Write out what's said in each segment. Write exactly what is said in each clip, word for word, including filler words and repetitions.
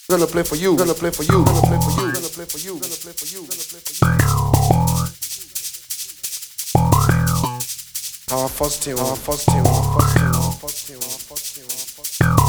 Gonna play for you. Gonna play for you. Gonna play for you. Gonna play for you. Gonna play for you. Gonna play for you. Our first team. Our first team. Our first team. Our first team. Our first team. Our first team.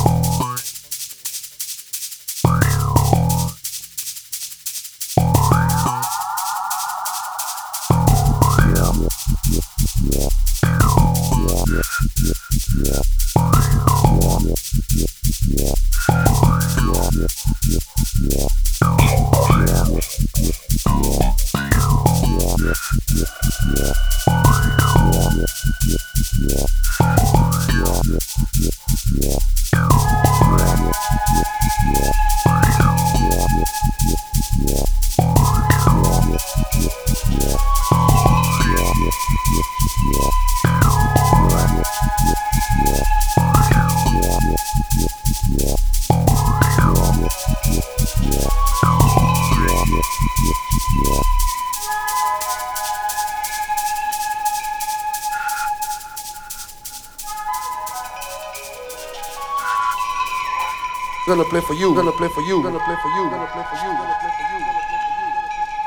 Gonna play for you. Gonna play for you. Gonna play for you. Gonna play for you. Gonna play for you. Gonna play for you.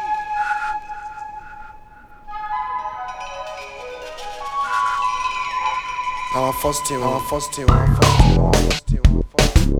Our first team. Our first team. Our first team. Our first team. Our first team.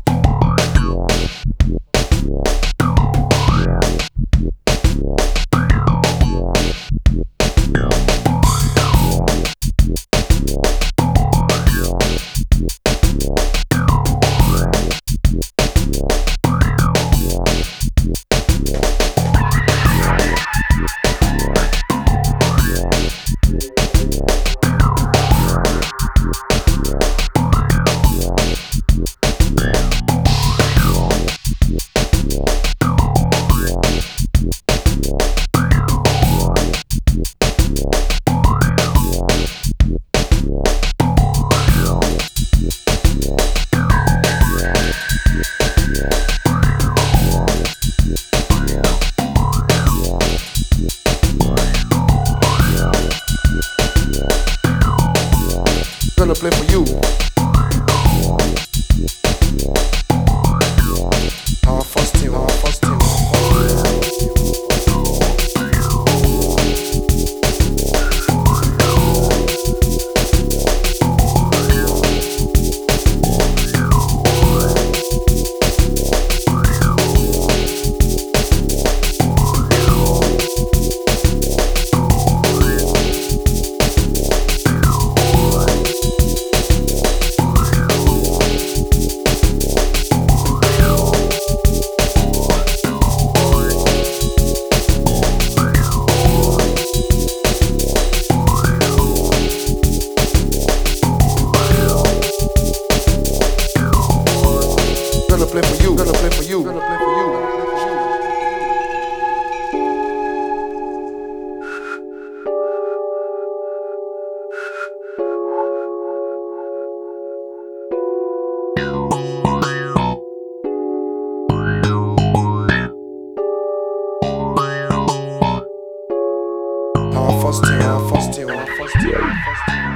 Gonna play for you. Our first team, our first team, our first team. Gonna play for you. Gonna play for you. Gonna play for you. Gonna play for you. Our first team. Our first team. Our first team. Our first team.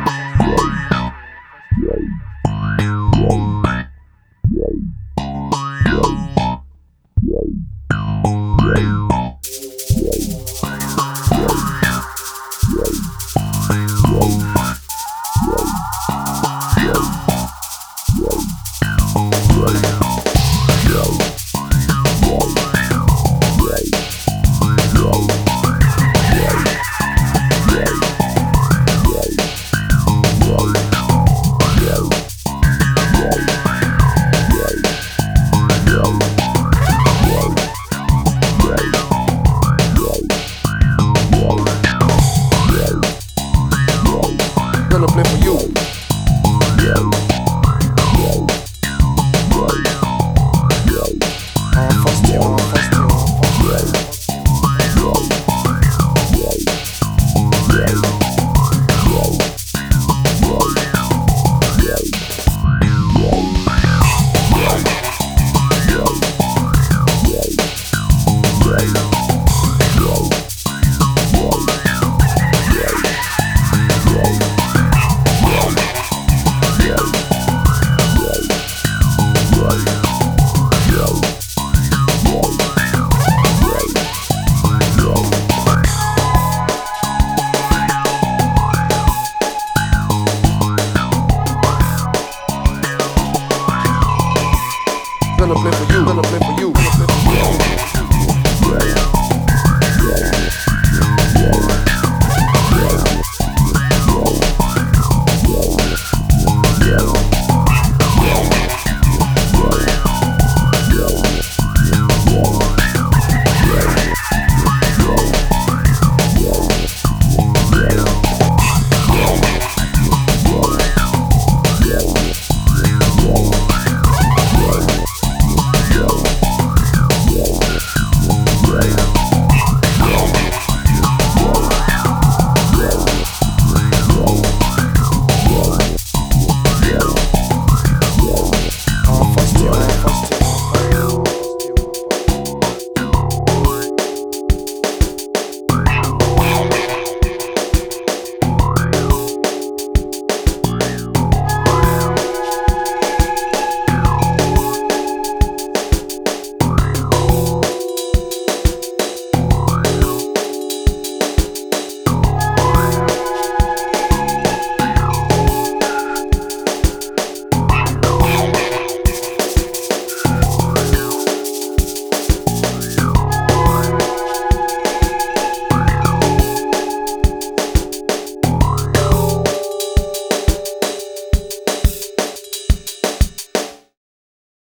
gonna play for